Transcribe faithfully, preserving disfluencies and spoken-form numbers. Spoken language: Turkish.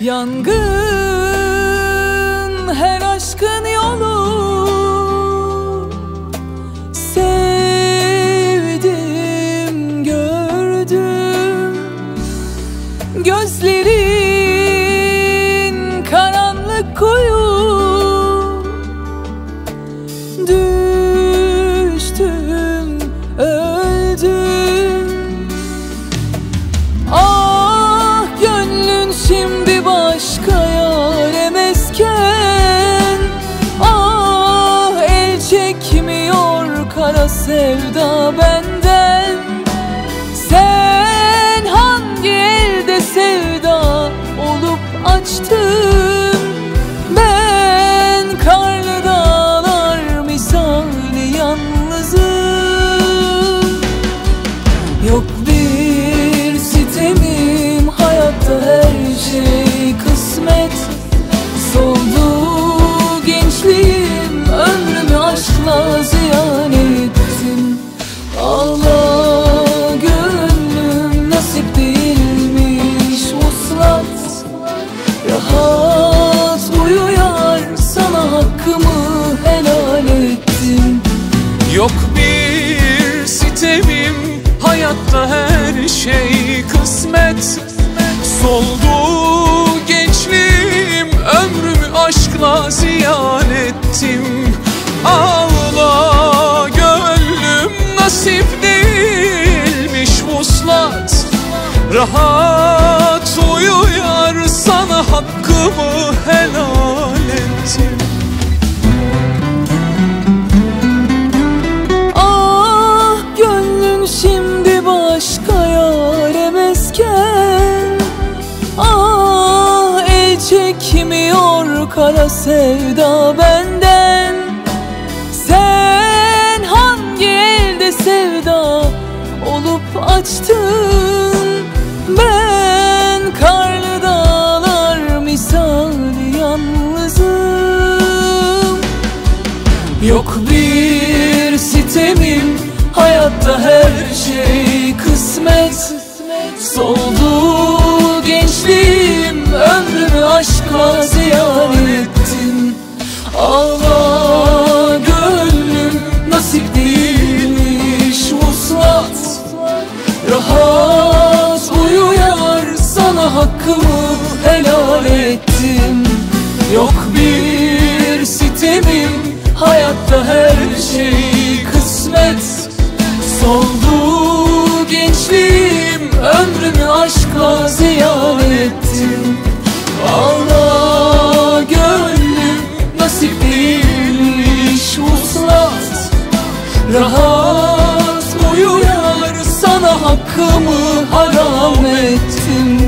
Yangın her aşkın yolu, sevdim gördüm. Gözlerin karanlık kuyu, düştüm öldüm. Ah gönlün şimdi başka yâre mesken, ah el çekmiyor kara sevda benden. Sen hangi elde sevda olup açtın, ben karlı dağlar misali yalnızım. Yok bir sitemim, hayatta her şey kısmet. Soldu gençliğim, ömrümü aşkla ziyan ettim. Allah gönlüm, nasip değilmiş vuslat. Rahat uyuyar, sana hakkımı helal ettim. Yok bir sitemim, hayatta her şey kısmet. Soldu gençliğim, ömrümü aşkla ziyan ettim. Ağla gönlüm, nasip değilmiş vuslat. Rahat uyuyar, sana hakkımı helal ettim. Ah gönlün şimdi başka yâre mesken, ah el çekmiyor kara sevda benden. Sen hangi elde sevda olup açtın, ben karlı dağlar misali yalnızım. Yok bir sitemim, hayatta her şey kısmet. Soldu gençliğim, ömrümü aşkla ziyan ettim. Allah gönlüm, nasip değilmiş vuslat. Rahat uyuyar, sana hakkımı helal ettim. Yok bir sitemim, hayatta her şey kısmet. Soldu gençliğim, ömrümü aşkla ziyan ettim. Allah gönlüm, nasip değilmiş vuslat. Rahat uyuyar, sana hakkımı haram ettim.